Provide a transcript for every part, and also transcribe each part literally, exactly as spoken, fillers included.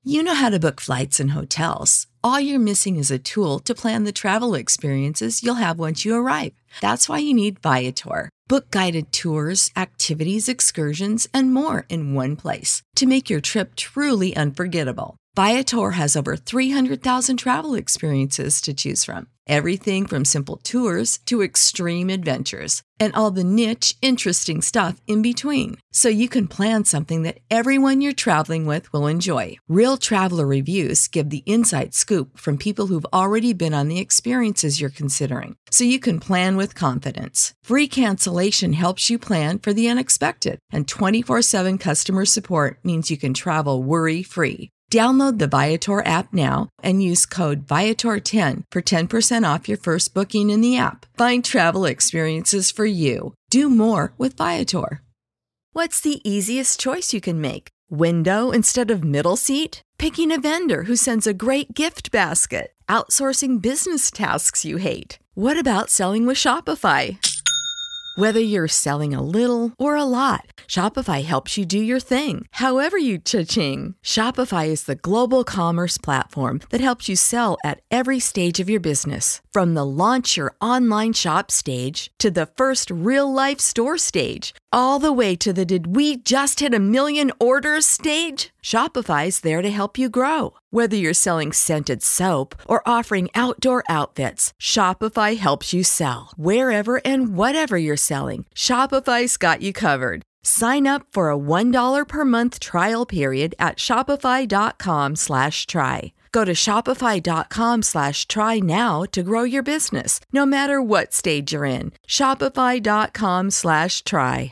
You know how to book flights and hotels. All you're missing is a tool to plan the travel experiences you'll have once you arrive. That's why you need Viator. Book guided tours, activities, excursions, and more in one place to make your trip truly unforgettable. Viator has over three hundred thousand travel experiences to choose from. Everything from simple tours to extreme adventures and all the niche, interesting stuff in between. So you can plan something that everyone you're traveling with will enjoy. Real traveler reviews give the inside scoop from people who've already been on the experiences you're considering. So you can plan with confidence. Free cancellation helps you plan for the unexpected. And twenty-four seven customer support means you can travel worry-free. Download the Viator app now and use code Viator ten for ten percent off your first booking in the app. Find travel experiences for you. Do more with Viator. What's the easiest choice you can make? Window instead of middle seat? Picking a vendor who sends a great gift basket? Outsourcing business tasks you hate? What about selling with Shopify? Whether you're selling a little or a lot, Shopify helps you do your thing, however you cha-ching. Shopify is the global commerce platform that helps you sell at every stage of your business. From the launch your online shop stage to the first real-life store stage, all the way to the did we just hit a million orders stage? Shopify's there to help you grow. Whether you're selling scented soap or offering outdoor outfits, Shopify helps you sell. Wherever and whatever you're selling, Shopify's got you covered. Sign up for a one dollar per month trial period at shopify.com slash try. Go to shopify.com slash try now to grow your business, no matter what stage you're in. Shopify.com slash try.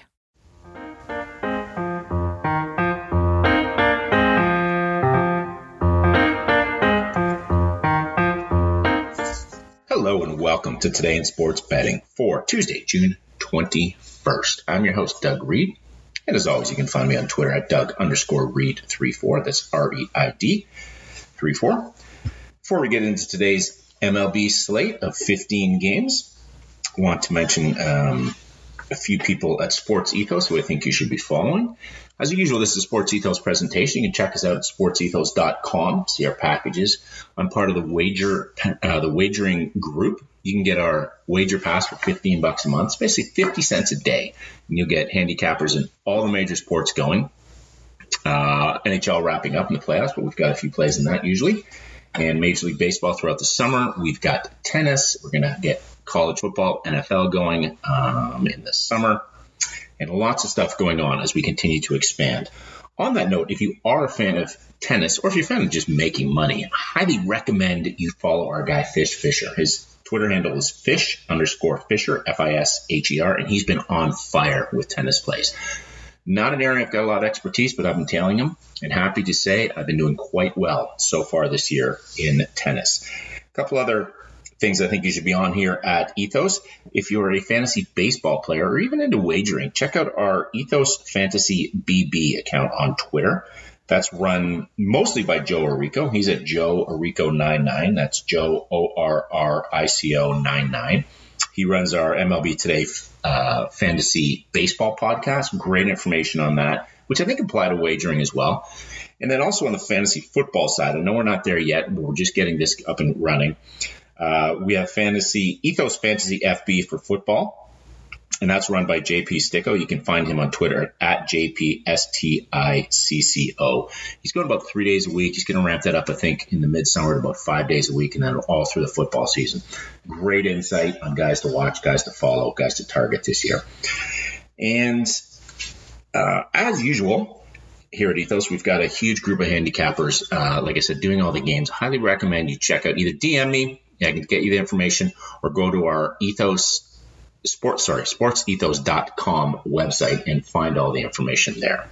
Hello and welcome to Today in Sports Betting for Tuesday, June twenty-first. I'm your host, Doug Reid. And as always, you can find me on Twitter at Doug underscore Reid thirty-four. That's R E I D thirty-four. Before we get into today's M L B slate of fifteen games, I want to mention um, a few people at Sports Ethos who I think you should be following. As usual, this is a Sports Ethos presentation. You can check us out at sports ethos dot com, see our packages. I'm part of the wager, uh, the wagering group. You can get our wager pass for fifteen bucks a month. It's basically fifty cents a day. And you'll get handicappers in all the major sports going. Uh, N H L wrapping up in the playoffs, but we've got a few plays in that usually. And Major League Baseball throughout the summer. We've got tennis. We're going to get college football, N F L going um, in the summer. And lots of stuff going on as we continue to expand. On that note, if you are a fan of tennis or if you're a fan of just making money, I highly recommend you follow our guy Fish Fisher. His Twitter handle is fish underscore Fisher, F I S H E R, and he's been on fire with tennis plays. Not an area I've got a lot of expertise, but I've been tailing him, and happy to say I've been doing quite well so far this year in tennis. A couple other things I think you should be on here at Ethos. If you're a fantasy baseball player or even into wagering, check out our Ethos Fantasy B B account on Twitter. That's run mostly by Joe Orrico. He's at Joe Orrico ninety-nine. That's Joe O R R I C O ninety-nine. He runs our M L B Today uh, Fantasy Baseball podcast. Great information on that, which I think apply to wagering as well. And then also on the fantasy football side, I know we're not there yet, but we're just getting this up and running. Uh, we have fantasy Ethos Fantasy F B for football, and that's run by J P Sticco. You can find him on Twitter at J P S T I C C O. He's going about three days a week. He's going to ramp that up, I think, in the midsummer to about five days a week, and then all through the football season. Great insight on guys to watch, guys to follow, guys to target this year. And uh, as usual, here at Ethos, we've got a huge group of handicappers, uh, like I said, doing all the games. Highly recommend you check out, either D M me, I can get you the information, or go to our Ethos Sports, sorry, sports ethos dot com website and find all the information there.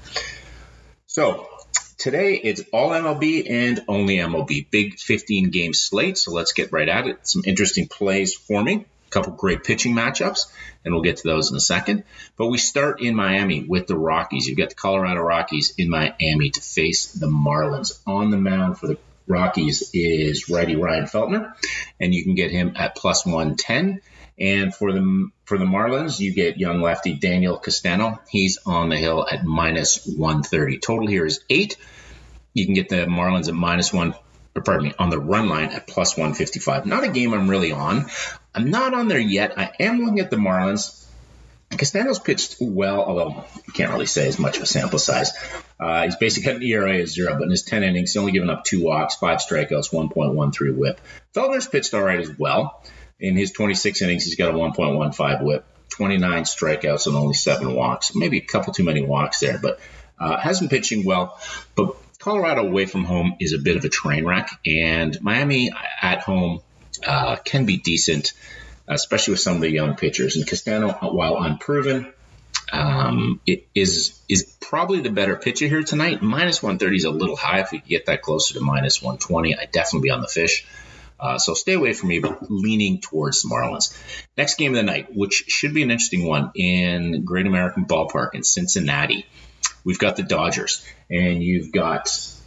So today it's all M L B and only M L B. Big fifteen game slate. So let's get right at it. Some interesting plays for me. A couple great pitching matchups, and we'll get to those in a second. But we start in Miami with the Rockies. You've got the Colorado Rockies in Miami to face the Marlins. On the mound for the Rockies is righty Ryan Feltner, and you can get him at plus one ten. And for the for the Marlins, you get young lefty Daniel Castano. He's on the hill at minus one thirty. Total here is eight. you can get the Marlins at minus one, or pardon me, on the run line at plus one fifty-five. Not a game I'm really on. I'm not on there yet. I am looking at the Marlins. Castano's pitched well, although you can't really say as much of a sample size. Uh, he's basically got an E R A of zero, but in his ten innings, he's only given up two walks, five strikeouts, one point one three whip. Feldner's pitched all right as well. In his twenty-six innings, he's got a one point one five whip, twenty-nine strikeouts, and only seven walks. Maybe a couple too many walks there, but uh, has been pitching well. But Colorado away from home is a bit of a train wreck, and Miami at home uh, can be decent, especially with some of the young pitchers. And Castano, while unproven, um, it is is probably the better pitcher here tonight. Minus one thirty is a little high. If we could get that closer to minus one twenty, I'd definitely be on the fish. Uh, so stay away from me, but leaning towards the Marlins. Next game of the night, which should be an interesting one, in Great American Ballpark in Cincinnati. We've got the Dodgers, and you've got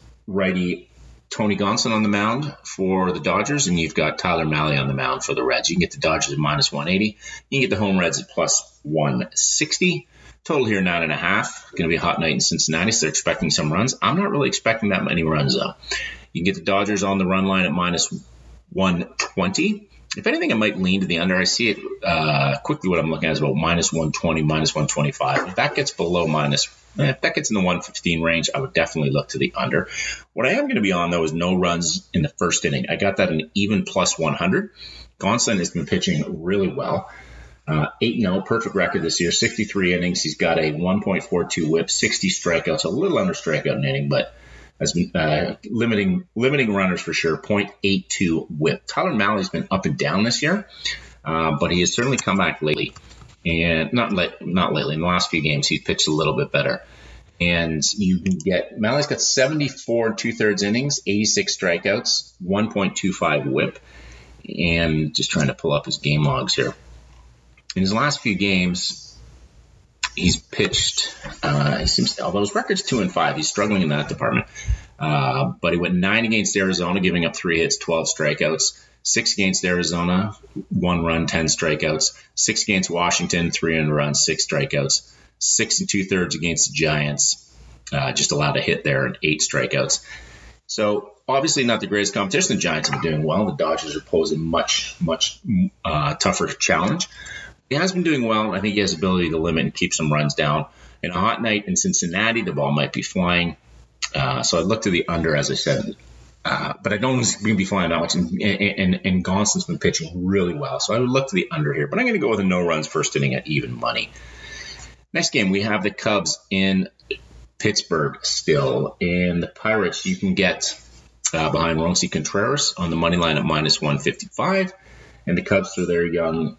righty Tony Gonsolin on the mound for the Dodgers, and you've got Tyler Mahle on the mound for the Reds. You can get the Dodgers at minus one eighty. You can get the home Reds at plus one sixty. Total here, nine and a half. Going to be a hot night in Cincinnati, so they're expecting some runs. I'm not really expecting that many runs, though. You can get the Dodgers on the run line at minus one twenty. If anything, I might lean to the under. I see it uh, quickly. What I'm looking at is about minus one twenty, minus one twenty-five. If that gets below minus, eh, if that gets in the one fifteen range, I would definitely look to the under. What I am going to be on, though, is no runs in the first inning. I got that in even plus one hundred. Gonsolin has been pitching really well. Uh, eight and oh, perfect record this year, sixty-three innings. He's got a one point four two whip, sixty strikeouts, a little under strikeout an inning, but has been uh, limiting limiting runners for sure, point eight two whip. Tyler Mahle's been up and down this year, uh, but he has certainly come back lately. And not le- not lately, in the last few games, he's pitched a little bit better. And you can get, Mahle's got seventy-four and two-thirds innings, eighty-six strikeouts, one point two five whip. And just trying to pull up his game logs here. In his last few games, he's pitched, uh, he seems, although his record's two and five, he's struggling in that department. Uh, but he went nine against Arizona, giving up three hits, twelve strikeouts. Six against Arizona, one run, ten strikeouts. Six against Washington, three and runs, six strikeouts. Six and two thirds against the Giants, uh, just allowed a hit there and eight strikeouts. So obviously not the greatest competition. The Giants have been doing well. The Dodgers are posing much, much uh, tougher challenge. He has been doing well. I think he has the ability to limit and keep some runs down. In a hot night in Cincinnati, the ball might be flying. Uh, so I'd look to the under, as I said. Uh, but I don't think it's going to be flying that much. And, and, and Gonsolin's been pitching really well. So I would look to the under here. But I'm going to go with a no runs first inning at even money. Next game, we have the Cubs in Pittsburgh still. And the Pirates, you can get uh, behind Roansy Contreras on the money line at minus one fifty-five. And the Cubs through their young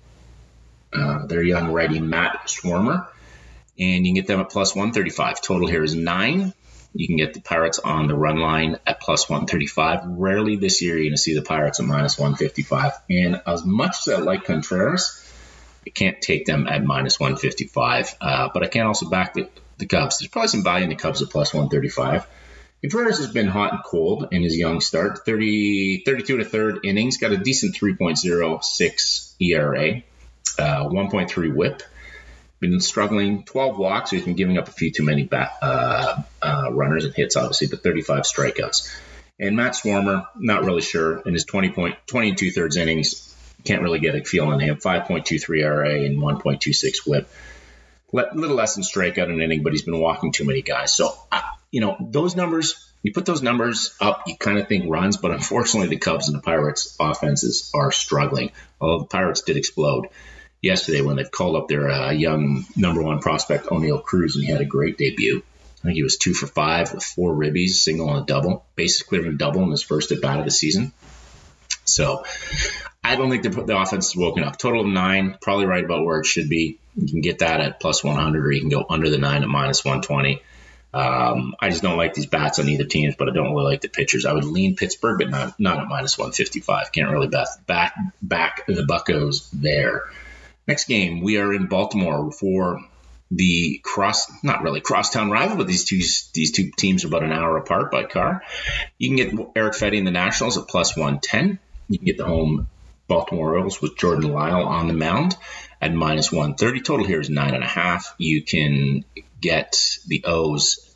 uh, their young righty Matt Swarmer. And you can get them at plus one thirty-five. Total here is nine. You can get the Pirates on the run line at plus one thirty-five. Rarely this year you're going to see the Pirates at minus one fifty-five. And as much as I like Contreras, I can't take them at minus one fifty-five. Uh, but I can also back the, the Cubs. There's probably some value in the Cubs at plus one thirty-five. Contreras has been hot and cold in his young start. thirty, thirty-two to third innings. Got a decent three point oh six E R A. Uh, one point three whip. Been struggling, twelve walks. So he's been giving up a few too many bat, uh, uh, runners and hits, obviously, but thirty-five strikeouts. And Matt Swarmer, not really sure. In his twenty point twenty and two thirds innings, can't really get a feel on him. five point two three E R A and one point two six whip. A little less than strikeout an inning, but he's been walking too many guys. So, uh, you know, those numbers, you put those numbers up, you kind of think runs, but unfortunately the Cubs and the Pirates offenses are struggling. Although the Pirates did explode yesterday when they've called up their uh, young number one prospect, O'Neal Cruz, and he had a great debut. I think he was two for five with four ribbies, single and a double, bases cleared and a double in his first at bat of the season. So I don't think the, the offense is woken up. Total of nine, probably right about where it should be. You can get that at plus one hundred, or you can go under the nine at minus one twenty. Um, I just don't like these bats on either teams, but I don't really like the pitchers. I would lean Pittsburgh, but not not at minus one fifty-five. Can't really back back, back the Buccos there. Next game, we are in Baltimore for the cross, not really crosstown rival, but these two these two teams are about an hour apart by car. You can get Eric Fedde and the Nationals at plus one ten. You can get the home Baltimore Orioles with Jordan Lyle on the mound at minus one thirty. Total here is nine and a half. You can get the O's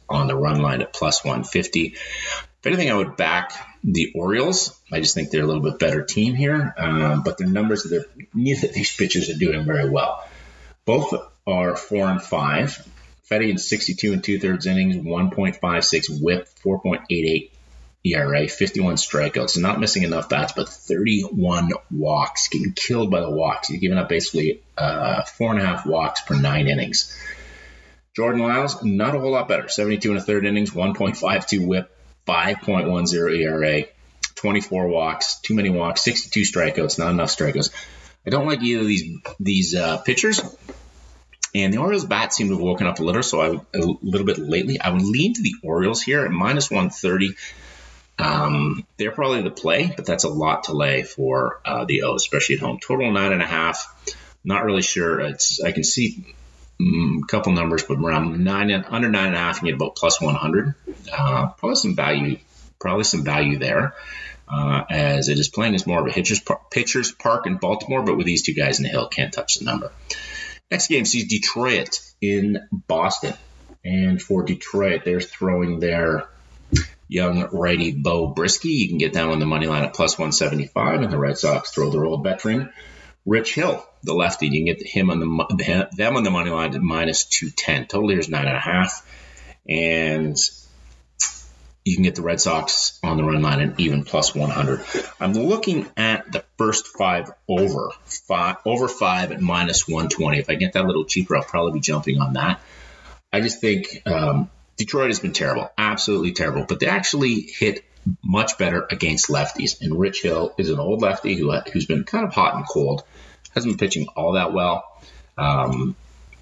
on the run line at plus one fifty. If anything, I would back the Orioles. I just think they're a little bit better team here, um, but their numbers, they're, neither of these pitchers are doing very well. Both are four and five. Fedde in sixty-two and two-thirds innings, one point five six whip, four point eight eight E R A, fifty-one strikeouts. So not missing enough bats, but thirty-one walks. Getting killed by the walks. He's giving up basically uh, four and a half walks per nine innings. Jordan Lyles, not a whole lot better. seventy-two and a third innings, one point five two whip, five point one oh E R A, twenty-four walks, too many walks, sixty-two strikeouts, not enough strikeouts. I don't like either of these these uh, pitchers. And the Orioles' bats seem to have woken up a little, so I would, a little bit lately. I would lean to the Orioles here at minus one thirty. Um, they're probably the play, but that's a lot to lay for uh, the O's, especially at home. Total nine and a half. Not really sure. It's I can see um, a couple numbers, but around nine and under nine and a half, you get about plus one hundred. Uh, probably some value. Probably some value there. Uh, as it is playing as more of a pitcher's, pitcher's park in Baltimore, but with these two guys in the hill, can't touch the number. Next game sees Detroit in Boston. And for Detroit, they're throwing their young righty Bo Brisky. You can get that on the money line at plus one seventy-five. And the Red Sox throw their old veteran, Rich Hill, the lefty. You can get him on the them on the money line at minus two ten. Total here is nine and a half. And you can get the Red Sox on the run line at even plus one hundred. I'm looking at the first five over five over five at minus one twenty. If I get that a little cheaper, I'll probably be jumping on that. I just think um, Detroit has been terrible, absolutely terrible, but they actually hit much better against lefties. And Rich Hill is an old lefty who who's been kind of hot and cold, hasn't been pitching all that well. Um,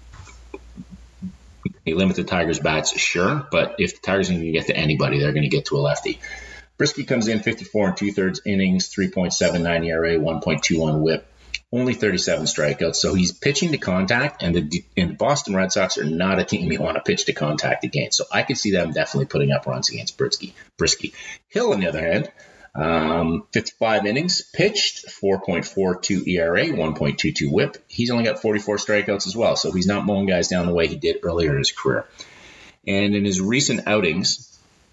They limit the Tigers' bats, sure, but if the Tigers are going to get to anybody, they're going to get to a lefty. Brisky comes in fifty-four and two-thirds innings, three point seven nine E R A, one point two one whip, only thirty-seven strikeouts. So he's pitching to contact, and the, and the Boston Red Sox are not a team you want to pitch to contact against. So I could see them definitely putting up runs against Brisky. Brisky. Hill, on the other hand, um, fifty-five innings pitched, four point four two E R A, one point two two whip. He's only got forty-four strikeouts as well, so he's not mowing guys down the way he did earlier in his career. And in his recent outings,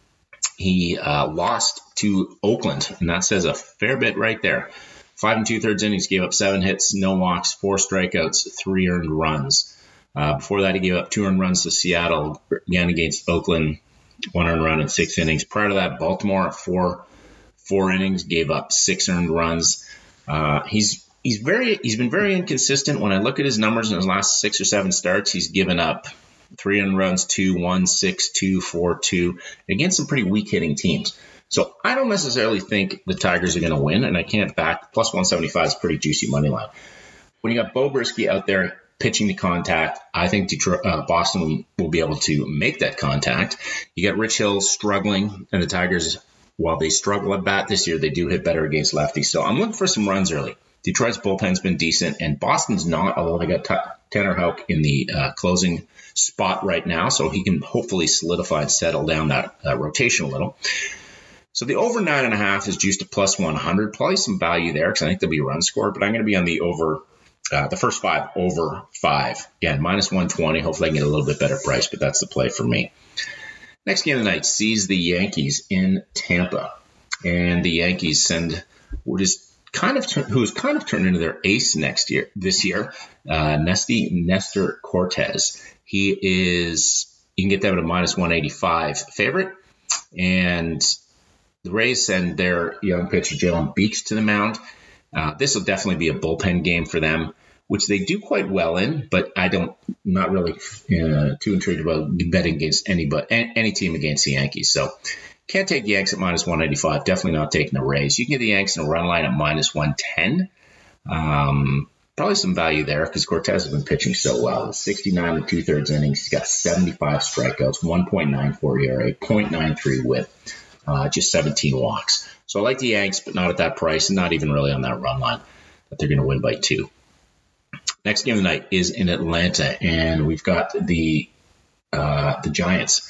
he uh, lost to Oakland, and that says a fair bit right there. Five and two-thirds innings, gave up seven hits, no walks, four strikeouts, three earned runs. Uh, before that, he gave up two earned runs to Seattle, again against Oakland, one earned run in six innings. Prior to that, Baltimore, four Four innings, gave up six earned runs. Uh, he's he's very he's been very inconsistent. When I look at his numbers in his last six or seven starts, he's given up three earned runs, two, one, six, two, four, two, against some pretty weak hitting teams. So I don't necessarily think the Tigers are going to win, and I can't back plus one seventy-five is a pretty juicy money line. When you got Bo Brisky out there pitching to contact, I think Detroit, uh, Boston will be able to make that contact. You got Rich Hill struggling, and the Tigers, while they struggle at bat this year, they do hit better against lefties. So I'm looking for some runs early. Detroit's bullpen's been decent, and Boston's not, although they got T- Tanner Houck in the uh, closing spot right now, so he can hopefully solidify and settle down that uh, rotation a little. So the over nine and a half is juiced to plus one hundred. Probably some value there because I think there'll be a run score, but I'm going to be on the over, uh, the first five over five. Again, minus one twenty. Hopefully I can get a little bit better price, but that's the play for me. Next game of the night sees the Yankees in Tampa, and the Yankees send what is kind of who is kind of turned into their ace next year. This year, uh, Nesty Nestor Cortez. He is you can get them at a minus one eighty-five favorite, and the Rays send their young pitcher Jalen Beeks to the mound. Uh, this will definitely be a bullpen game for them, which they do quite well in, but I don't, not really uh, too intrigued about betting against any, but any team against the Yankees. So can't take the Yanks at minus one eighty-five. Definitely not taking the Rays. You can get the Yanks in a run line at minus one ten. Um, probably some value there because Cortez has been pitching so well. sixty-nine and two-thirds innings. He's got seventy-five strikeouts, one point nine four E R A, zero point nine three whip, uh, just seventeen walks. So I like the Yanks, but not at that price and not even really on that run line that they're going to win by two. Next game of the night is in Atlanta, and we've got the uh, the Giants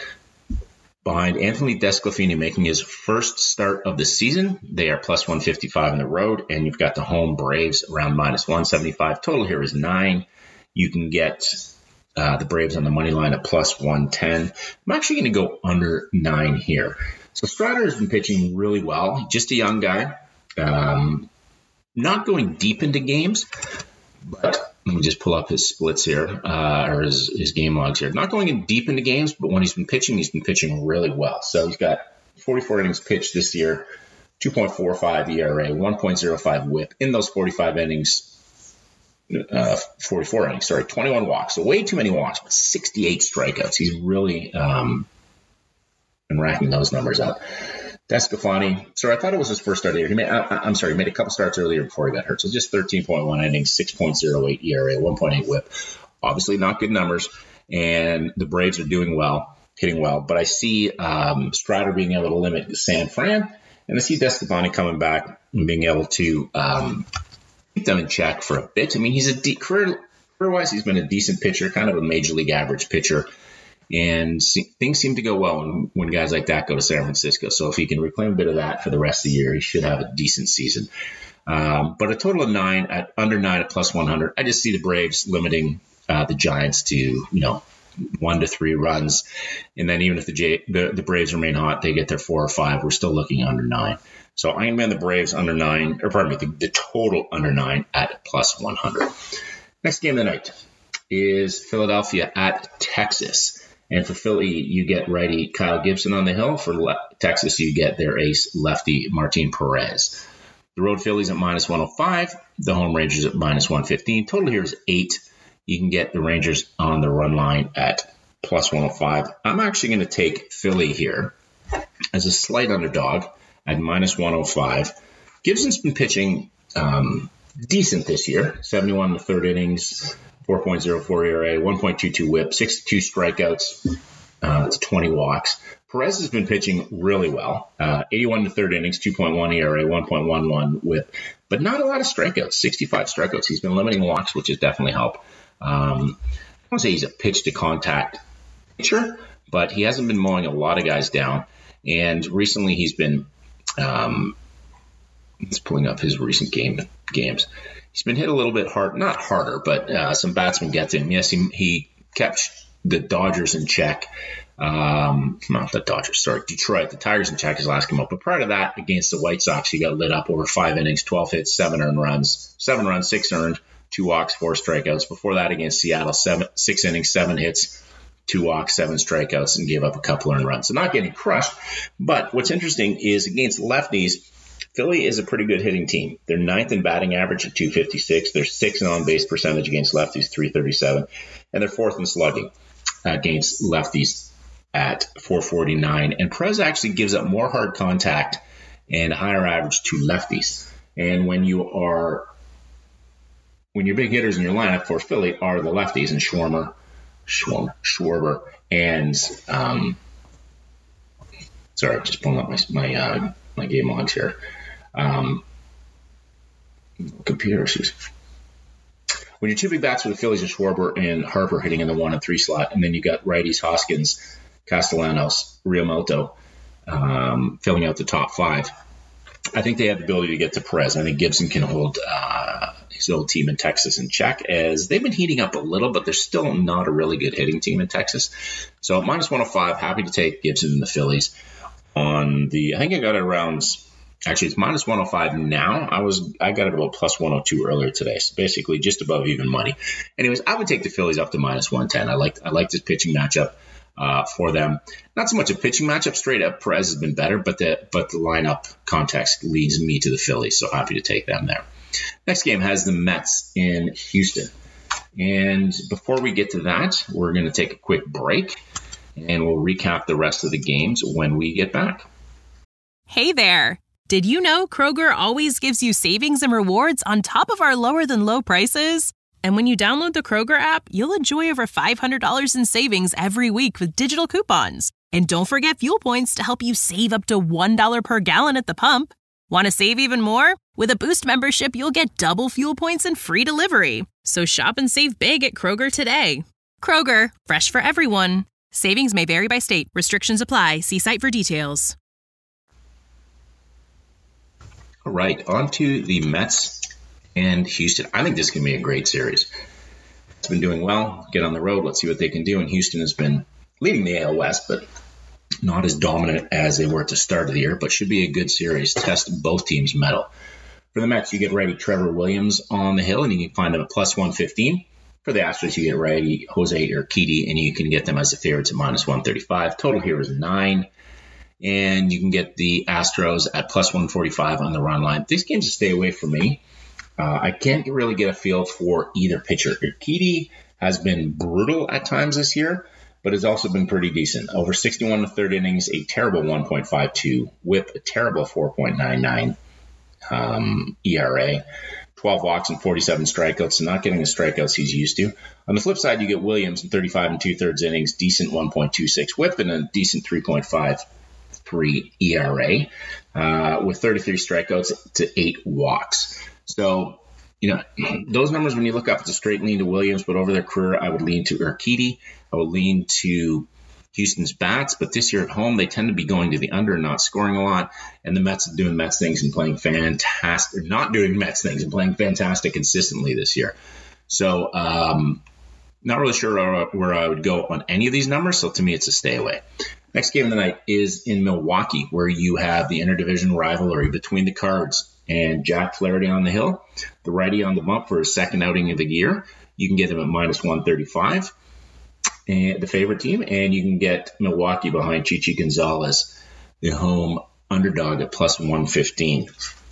behind Anthony Desclafini making his first start of the season. They are plus one fifty-five on the road, and you've got the home Braves around minus one seventy-five. Total here is nine. You can get Uh, the Braves on the money line at plus one ten. I'm actually going to go under nine here. So Strider has been pitching really well. Just a young guy. Um, not going deep into games, but let me just pull up his splits here, uh, or his, his game logs here. Not going in deep into games, but when he's been pitching, he's been pitching really well. So he's got forty-four innings pitched this year, two point four five E R A, one point oh five whip. In those forty-five innings, uh, forty-four innings, sorry, twenty-one walks. So way too many walks, but sixty-eight strikeouts. He's really um, been racking those numbers up. Descafani, sorry, I thought it was his first start of the year. He made, I, I'm sorry, he made a couple starts earlier before he got hurt. So just thirteen point one innings, six point oh eight E R A, one point eight whip. Obviously not good numbers, and the Braves are doing well, hitting well. But I see um, Strider being able to limit San Fran, and I see Descafani coming back and being able to um, keep them in check for a bit. I mean, he's a de- career, career-wise, he's been a decent pitcher, kind of a major league average pitcher. And see, things seem to go well when, when guys like that go to San Francisco. So if he can reclaim a bit of that for the rest of the year, he should have a decent season. Um, but a total of nine at under nine at plus one hundred. I just see the Braves limiting uh, the Giants to, you know, one to three runs. And then even if the, J, the the Braves remain hot, they get their four or five. We're still looking under nine. So I'm going to the Braves under nine, or pardon me, the, the total under nine at plus one hundred. Next game of the night is Philadelphia at Texas. And for Philly, you get righty Kyle Gibson on the hill. For le- Texas, you get their ace lefty Martin Perez. The road Phillies at minus one oh five. The home Rangers at minus one fifteen. Total here is eight. You can get the Rangers on the run line at plus one oh five. I'm actually going to take Philly here as a slight underdog at minus one oh five. Gibson's been pitching um, decent this year. seventy-one in the third innings. four point oh four E R A, one point two two whip, sixty-two strikeouts, uh, to twenty walks. Perez has been pitching really well. Uh, eighty-one in the third innings, two point one E R A, one point one one whip, but not a lot of strikeouts, sixty-five strikeouts. He's been limiting walks, which has definitely helped. Um, I don't say he's a pitch-to-contact pitcher, but he hasn't been mowing a lot of guys down. And recently he's been um, – he's pulling up his recent game games. He's been hit a little bit hard, not harder, but uh, some batsmen get to him. Yes, he, he kept the Dodgers in check. Um, not the Dodgers, sorry, Detroit. The Tigers in check his last game up. But prior to that, against the White Sox, he got lit up over five innings, twelve hits, seven earned runs, seven runs, six earned, two walks, four strikeouts. Before that, against Seattle, seven, six innings, seven hits, two walks, seven strikeouts, and gave up a couple earned runs. So not getting crushed. But what's interesting is against lefties, Philly is a pretty good hitting team. They're ninth in batting average at two fifty-six. They're sixth in on-base percentage against lefties, three thirty-seven. And they're fourth in slugging against lefties at four forty-nine. And Perez actually gives up more hard contact and higher average to lefties. And when you are, when your big hitters in your lineup for Philly are the lefties, and Schwarber, Schwarber, Schwarber and, um, sorry, I'm just pulling up my, my, uh, my game logs here. Um, computer issues. When your two big bats for the Phillies are Schwarber and Harper hitting in the one and three slot, and then you got righties Hoskins, Castellanos, Realmuto um, filling out the top five, I think they have the ability to get to Perez. I think Gibson can hold uh, his old team in Texas in check, as they've been heating up a little, but they're still not a really good hitting team in Texas. So minus one oh five, happy to take Gibson and the Phillies on the, I think I got it around, actually it's minus one oh five now. I was, I got it about plus one oh two earlier today. So basically just above even money. Anyways, I would take the Phillies up to minus one ten. I like, I like this pitching matchup uh, for them. Not so much a pitching matchup, straight up Perez has been better, but the, but the lineup context leads me to the Phillies. So happy to take them there. Next game has the Mets in Houston. And before we get to that, we're going to take a quick break, and we'll recap the rest of the games when we get back. Hey there. Did you know Kroger always gives you savings and rewards on top of our lower than low prices? And when you download the Kroger app, you'll enjoy over five hundred dollars in savings every week with digital coupons. And don't forget fuel points to help you save up to one dollar per gallon at the pump. Want to save even more? With a Boost membership, you'll get double fuel points and free delivery. So shop and save big at Kroger today. Kroger, fresh for everyone. Savings may vary by state. Restrictions apply. See site for details. All right, on to the Mets and Houston. I think this can be a great series. have been doing well. Get on the road. Let's see what they can do. And Houston has been leading the A L West, but not as dominant as they were at the start of the year, but should be a good series. Test both teams' mettle. For the Mets, you get righty Trevor Williams on the hill, and you can find them at plus one fifteen. For the Astros, you get righty Jose Urquidy, and you can get them as the favorites at minus one thirty-five. Total here is nine. And you can get the Astros at plus one forty-five on the run line. These games will stay away from me. Uh, I can't really get a feel for either pitcher. Urquidy has been brutal at times this year, but has also been pretty decent. Over sixty-one to thirty innings, a terrible one point five two whip, a terrible four point nine nine um, E R A, twelve walks and forty-seven strikeouts, so not getting the strikeouts he's used to. On the flip side, you get Williams in thirty-five and two-thirds innings, decent one point two six whip, and a decent three point five three E R A uh, with thirty-three strikeouts to eight walks. So, you know, those numbers, when you look up, it's a straight lean to Williams, but over their career, I would lean to Urquidy. I would lean to Houston's bats, but this year at home, they tend to be going to the under and not scoring a lot. And the Mets are doing Mets things and playing fantastic, not doing Mets things and playing fantastic consistently this year. So, um, not really sure where I would go on any of these numbers. So to me, it's a stay away. Next game of the night is in Milwaukee, where you have the interdivision rivalry between the Cards and Jack Flaherty on the hill, the righty on the bump for his second outing of the year. You can get him at minus one thirty-five, and the favorite team, and you can get Milwaukee behind Chichi Gonzalez, the home underdog, at plus one fifteen.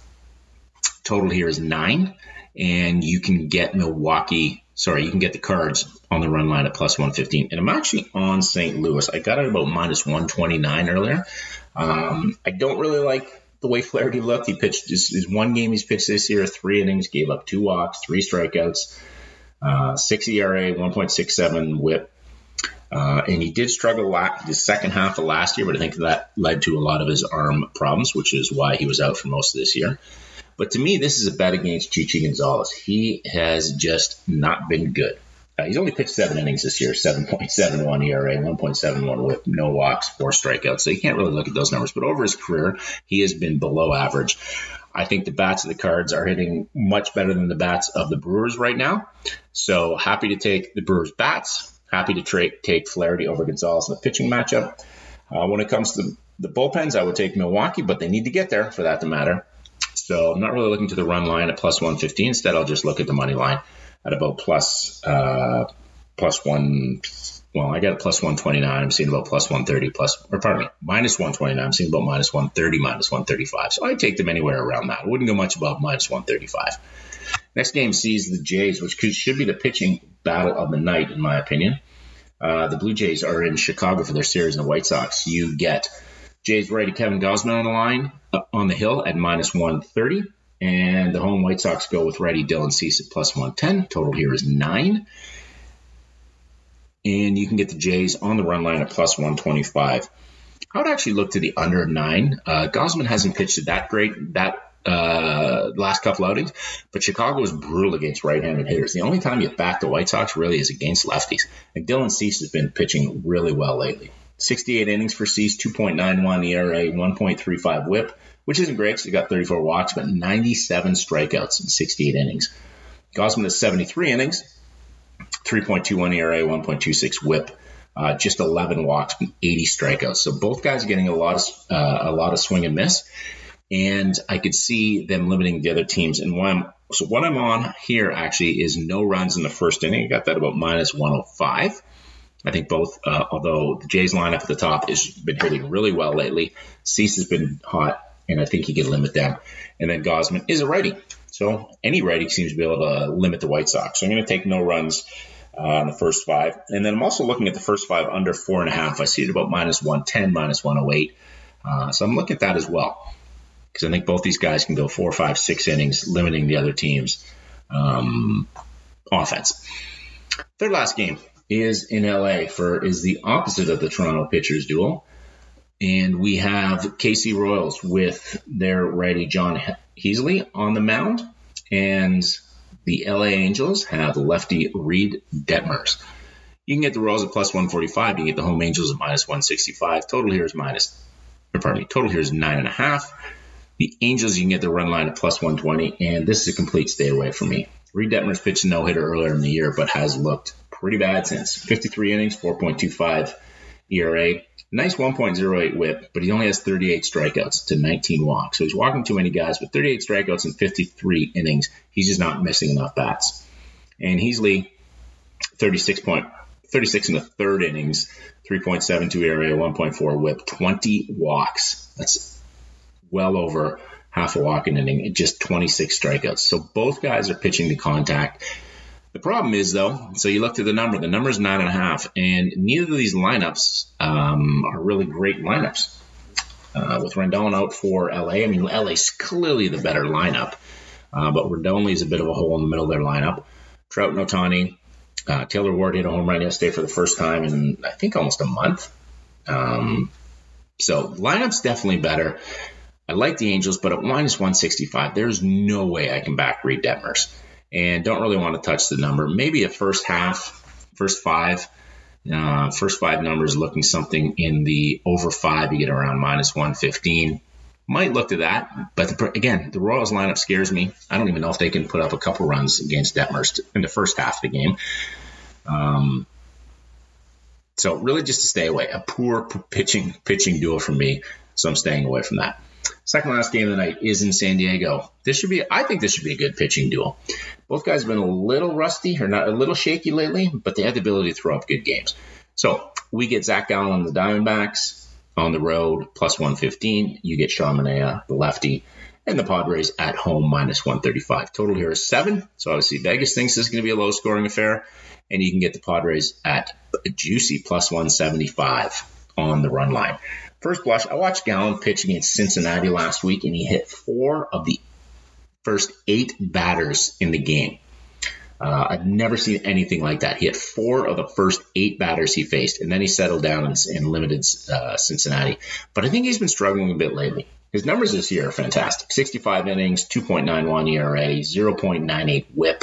Total here is nine, and you can get Milwaukee, sorry, you can get the Cards on the run line at plus one fifteen. And I'm actually on Saint Louis. I got it about minus one twenty-nine earlier. Um, I don't really like the way Flaherty looked. He pitched his, his one game he's pitched this year, three innings, gave up two walks, three strikeouts, uh, six E R A, one point six seven whip. Uh, and he did struggle la- the second half of last year, but I think that led to a lot of his arm problems, which is why he was out for most of this year. But to me, this is a bet against Chichi Gonzalez. He has just not been good. Uh, he's only pitched seven innings this year, seven point seven one E R A, one point seven one whip, no walks, four strikeouts. So you can't really look at those numbers. But over his career, he has been below average. I think the bats of the Cards are hitting much better than the bats of the Brewers right now. So happy to take the Brewers bats. Happy to tra- take Flaherty over Gonzalez in the pitching matchup. Uh, when it comes to the, the bullpens, I would take Milwaukee, but they need to get there for that to matter. So I'm not really looking to the run line at plus one fifteen. Instead, I'll just look at the money line at about plus, uh, plus one. Well, I got a plus one twenty-nine. I'm seeing about plus one thirty, plus, or pardon me, minus one twenty-nine. I'm seeing about minus one thirty, minus one thirty-five. So I'd take them anywhere around that. I wouldn't go much above minus one thirty-five. Next game sees the Jays, which could, should be the pitching battle of the night, in my opinion. Uh, the Blue Jays are in Chicago for their series in the White Sox. You get Jays righty Kevin Gausman on the line, uh, on the hill at minus one thirty. And the home White Sox go with righty Dylan Cease at plus one ten. Total here is nine. And you can get the Jays on the run line at plus one twenty-five. I would actually look to the under nine. Uh, Gausman hasn't pitched it that great that uh, last couple outings, but Chicago is brutal against right-handed hitters. The only time you back the White Sox really is against lefties. And Dylan Cease has been pitching really well lately. sixty-eight innings for Cease, two point nine one E R A, one point three five whip, which isn't great because he got thirty-four walks, but ninety-seven strikeouts in sixty-eight innings. Gausman has seventy-three innings, three point two one E R A, one point two six whip, uh, just eleven walks, eighty strikeouts. So both guys are getting a lot of uh, a lot of swing and miss, and I could see them limiting the other teams. And what I'm, so what I'm on here actually is no runs in the first inning. I got that about minus one oh five. I think both, uh, although the Jays lineup at the top has been hitting really well lately, Cease has been hot, and I think he can limit them. And then Gausman is a righty. So any righty seems to be able to limit the White Sox. So I'm going to take no runs uh, in the first five. And then I'm also looking at the first five under four and a half. I see it about minus one ten, minus one oh eight. Uh, so I'm looking at that as well, because I think both these guys can go four, five, six innings, limiting the other team's um, offense. Third last game is in L A for is the opposite of the Toronto pitchers duel. And we have K C Royals with their righty John Heasley on the mound. And the L A Angels have lefty Reed Detmers. You can get the Royals at plus one forty-five. You can get the home Angels at minus one sixty-five. Total here is minus, or pardon me, total here is nine and a half. The Angels, you can get the run line at plus one twenty. And this is a complete stay away from me. Reed Detmers pitched a no-hitter earlier in the year, but has looked pretty bad since. fifty-three innings, four point two five E R A. Nice one point oh eight whip, but he only has thirty-eight strikeouts to nineteen walks. So he's walking too many guys, but thirty-eight strikeouts in fifty-three innings. He's just not missing enough bats. And Heasley, thirty-six, point, thirty-six in the third innings, three point seven two E R A, one point four whip, twenty walks. That's well over half a walk an inning, just twenty-six strikeouts. So both guys are pitching to contact. The problem is, though, so you look at the number. The number is nine and a half, and neither of these lineups um, are really great lineups. Uh, with Rendon out for L A, I mean, L A's clearly the better lineup, uh, but Rendon is a bit of a hole in the middle of their lineup. Trout and Ohtani. Uh, Taylor Ward hit a home run yesterday for the first time in, I think, almost a month. Um, so lineup's definitely better. I like the Angels, but at minus one sixty-five, there's no way I can back Reed Detmers. And don't really want to touch the number. Maybe a first half, first five, uh, first five numbers looking something in the over five. You get around minus one fifteen. Might look to that. But the, again, the Royals lineup scares me. I don't even know if they can put up a couple runs against Detmers in the first half of the game. Um, so really just to stay away. A poor pitching pitching duo for me. So I'm staying away from that. Second last game of the night is in San Diego. This should be, I think this should be a good pitching duel. Both guys have been a little rusty, or not a little shaky lately, but they have the ability to throw up good games. So we get Zach Gallen on the Diamondbacks on the road, plus one fifteen. You get Sean Manaea, the lefty, and the Padres at home, minus one thirty-five. Total here is seven. So obviously Vegas thinks this is going to be a low-scoring affair, and you can get the Padres at a juicy plus one seventy-five on the run line. First blush, I watched Gallen pitch against Cincinnati last week, and he hit four of the first eight batters in the game. Uh, I've never seen anything like that. He hit four of the first eight batters he faced, and then he settled down and, and limited uh, Cincinnati. But I think he's been struggling a bit lately. His numbers this year are fantastic. sixty-five innings, two point nine one E R A, zero point nine eight whip.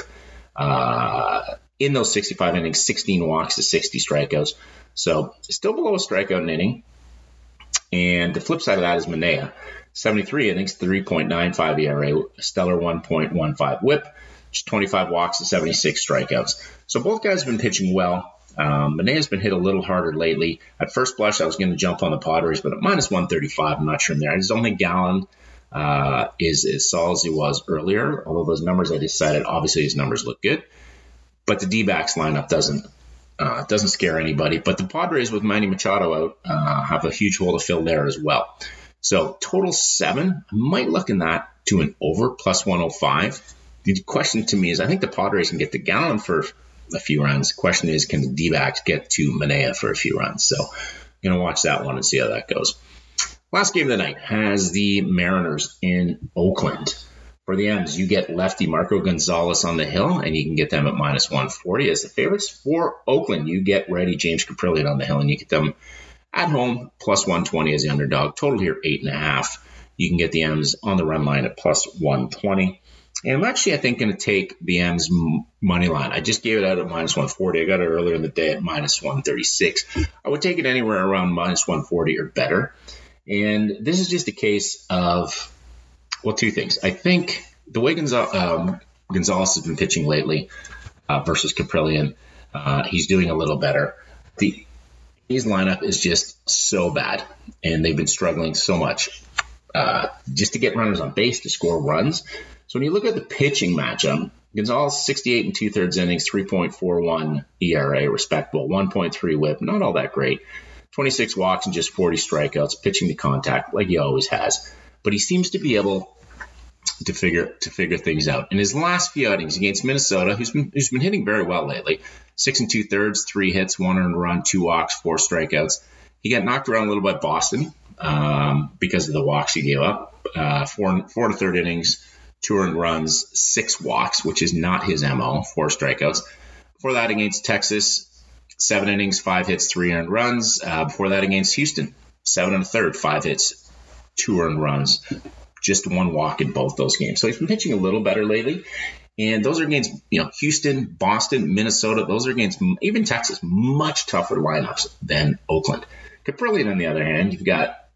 Uh, in those sixty-five innings, sixteen walks to sixty strikeouts. So still below a strikeout an inning. And the flip side of that is Manaea. seventy-three innings, three point nine five E R A, a stellar one point one five whip, just twenty-five walks to seventy-six strikeouts. So both guys have been pitching well. Um, Manea's been hit a little harder lately. At first blush, I was going to jump on the Padres, but at minus one thirty-five, I'm not sure I'm there. I just don't think Gallen uh, is as solid as he was earlier, although those numbers I decided, obviously his numbers look good. But the D-backs lineup doesn't. Uh, doesn't scare anybody, but the Padres with Manny Machado out uh, have a huge hole to fill there as well. So total seven, I might look in that to an over plus one oh five. The question to me is, I think the Padres can get to Gallen for a few runs. The question is, can the D-backs get to Manaea for a few runs? So I'm going to watch that one and see how that goes. Last game of the night has the Mariners in Oakland. For the M's, you get lefty Marco Gonzalez on the hill, and you can get them at minus one forty as the favorites. For Oakland, you get righty James Kaprielian on the hill, and you get them at home, plus one twenty as the underdog. Total here, eight and a half. You can get the M's on the run line at plus one twenty. And I'm actually, I think, going to take the M's money line. I just gave it out at minus one forty. I got it earlier in the day at minus one thirty-six. I would take it anywhere around minus one forty or better. And this is just a case of, well, two things. I think the way Gonzalez, um, Gonzalez has been pitching lately uh, versus Kaprielian, uh, he's doing a little better. The his lineup is just so bad, and they've been struggling so much uh, just to get runners on base to score runs. So when you look at the pitching matchup, Gonzalez, sixty-eight and two-thirds innings, three point four one E R A, respectable, one point three whip, not all that great. twenty-six walks and just forty strikeouts, pitching to contact like he always has. But he seems to be able to figure to figure things out. In his last few outings against Minnesota, who's been who's been hitting very well lately, six and two thirds, three hits, one earned run, two walks, four strikeouts. He got knocked around a little by Boston um, because of the walks he gave up. Uh, four four to third innings, two earned runs, six walks, which is not his M O. Four strikeouts. Before that against Texas, seven innings, five hits, three earned runs. Uh, before that against Houston, seven and a third, five hits, two earned runs. Just one walk in both those games. So he's been pitching a little better lately. And those are against, you know, Houston, Boston, Minnesota. Those are against, even Texas, much tougher lineups than Oakland. Kaprielian, on the other hand, you've got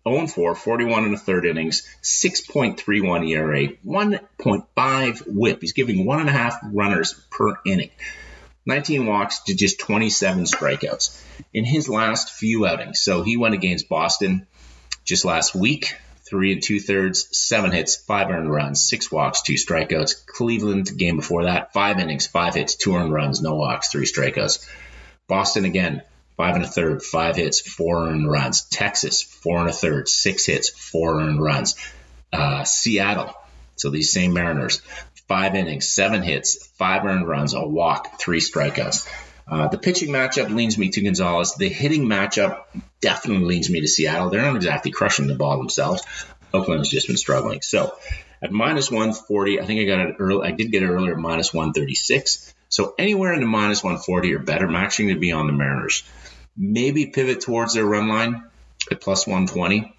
oh and four, forty-one and a third innings, six point three one E R A, one point five whip. He's giving one and a half runners per inning. nineteen walks to just twenty-seven strikeouts in his last few outings. So he went against Boston just last week, three and two thirds, seven hits, five earned runs, six walks, two strikeouts. Cleveland, game before that, five innings, five hits, two earned runs, no walks, three strikeouts. Boston again, five and a third, five hits, four earned runs. Texas, four and a third, six hits, four earned runs. Uh, Seattle, so these same Mariners, five innings, seven hits, five earned runs, a walk, three strikeouts. Uh, the pitching matchup leans me to Gonzalez. The hitting matchup definitely leans me to Seattle. They're not exactly crushing the ball themselves. Oakland's just been struggling. So at minus one forty, I think I got it early. I did get it earlier at minus one thirty-six. So anywhere in the minus one forty or better, I'm actually going to be on the Mariners. Maybe pivot towards their run line at plus one twenty.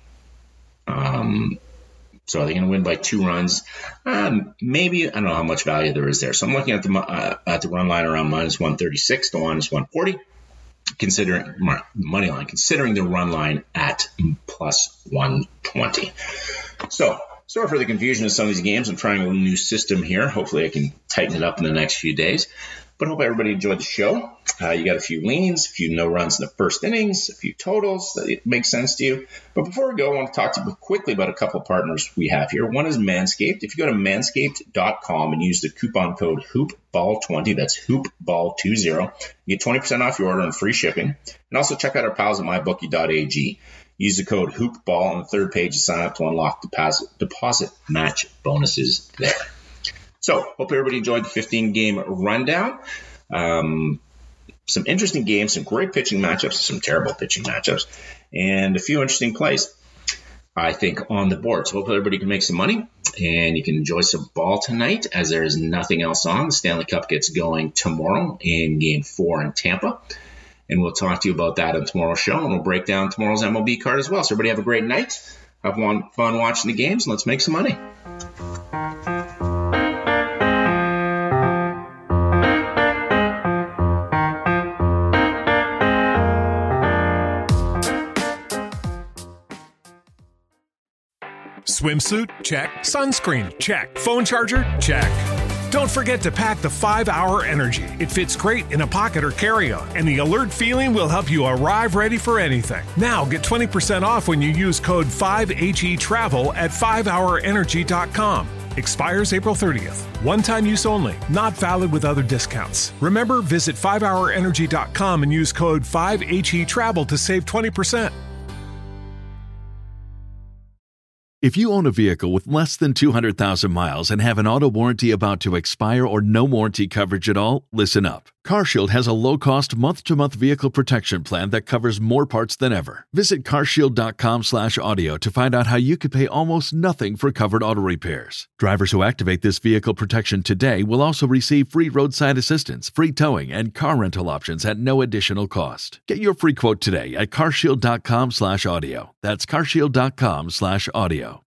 Um, so are they going to win by two runs? Um, maybe. I don't know how much value there is there. So I'm looking at the uh, at the run line around minus one thirty-six to minus one forty, considering money line, considering the run line at plus one twenty. So sorry for the confusion of some of these games. I'm trying a new system here. Hopefully I can tighten it up in the next few days. But I hope everybody enjoyed the show. Uh, you got a few leans, a few no runs in the first innings, a few totals that it makes sense to you. But before we go, I want to talk to you quickly about a couple of partners we have here. One is Manscaped. If you go to manscaped dot com and use the coupon code hoop ball twenty, that's hoop ball twenty, you get twenty percent off your order and free shipping. And also check out our pals at my bookie dot a g. Use the code hoopball on the third page to sign up to unlock deposit, deposit match bonuses there. So, hope everybody enjoyed the fifteen-game rundown. Um, some interesting games, some great pitching matchups, some terrible pitching matchups, and a few interesting plays, I think, on the board. So, hopefully everybody can make some money, and you can enjoy some ball tonight, as there is nothing else on. The Stanley Cup gets going tomorrow in Game four in Tampa, and we'll talk to you about that on tomorrow's show, and we'll break down tomorrow's M L B card as well. So, everybody have a great night. Have fun watching the games, and let's make some money. Swimsuit? Check. Sunscreen? Check. Phone charger? Check. Don't forget to pack the five hour Energy. It fits great in a pocket or carry-on, and the alert feeling will help you arrive ready for anything. Now get twenty percent off when you use code five H E travel at five hour energy dot com. Expires April thirtieth. One-time use only. Not valid with other discounts. Remember, visit five hour energy dot com and use code five H E travel to save twenty percent. If you own a vehicle with less than two hundred thousand miles and have an auto warranty about to expire or no warranty coverage at all, listen up. CarShield has a low-cost month-to-month vehicle protection plan that covers more parts than ever. Visit carshield dot com slash audio to find out how you could pay almost nothing for covered auto repairs. Drivers who activate this vehicle protection today will also receive free roadside assistance, free towing, and car rental options at no additional cost. Get your free quote today at carshield dot com slash audio. That's carshield dot com slash audio.